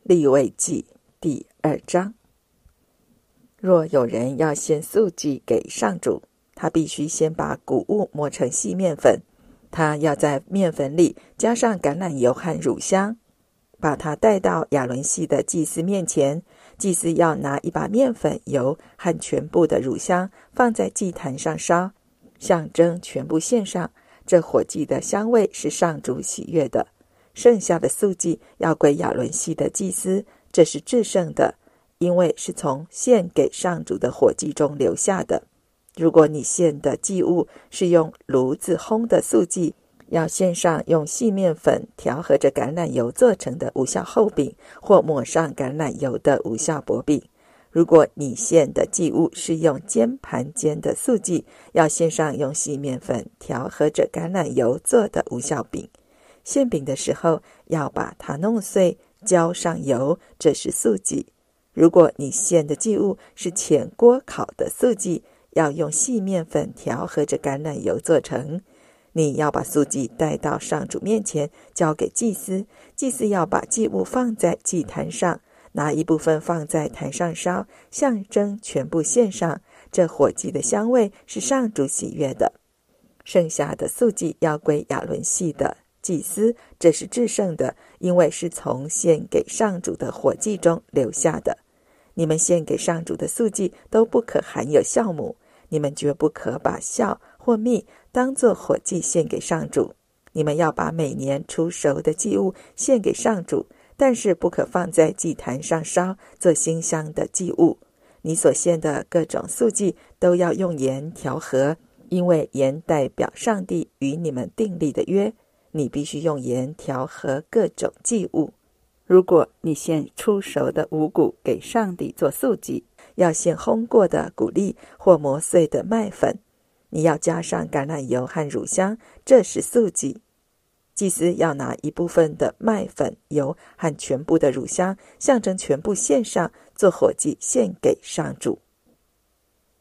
利未记第2章。若有人要献素祭给上主，他必须先把谷物磨成细面粉，他要在面粉里加上橄榄油和乳香，把它带到亚伦系的祭司面前。祭司要拿一把面粉、油和全部的乳香放在祭坛上烧，象征全部献上。这火祭的香味是上主喜悦的。剩下的素祭要归亚伦系的祭司，这是至圣的，因为是从献给上主的火祭中留下的。如果你献的祭物是用炉子烘的素祭，要献上用细面粉调和着橄榄油做成的无酵厚饼，或抹上橄榄油的无酵薄饼。如果你献的祭物是用煎盘煎的素祭，要献上用细面粉调和着橄榄油做的无酵饼。献饼的时候要把它弄碎，浇上油，这是素祭。如果你献的祭物是浅锅烤的素祭，要用细面粉调和着橄榄油做成。你要把素祭带到上主面前，交给祭司。祭司要把祭物放在祭坛上，拿一部分放在坛上烧，象征全部献上。这火祭的香味是上主喜悦的。剩下的素祭要归亚伦系的祭司，这是至圣的，因为是从献给上主的火祭中留下的。你们献给上主的素祭都不可含有酵母，你们绝不可把酵或蜜当作火祭献给上主。你们要把每年出熟的祭物献给上主，但是不可放在祭坛上烧，做馨香的祭物。你所献的各种素祭都要用盐调和，因为盐代表上帝与你们订立的约。你必须用盐调和各种祭物。如果你献出熟的五谷给上帝做素祭，要献烘过的谷粒或磨碎的麦粉。你要加上橄榄油和乳香，这是素祭。祭司要拿一部分的麦粉、油和全部的乳香，象征全部献上，做火祭献给上主。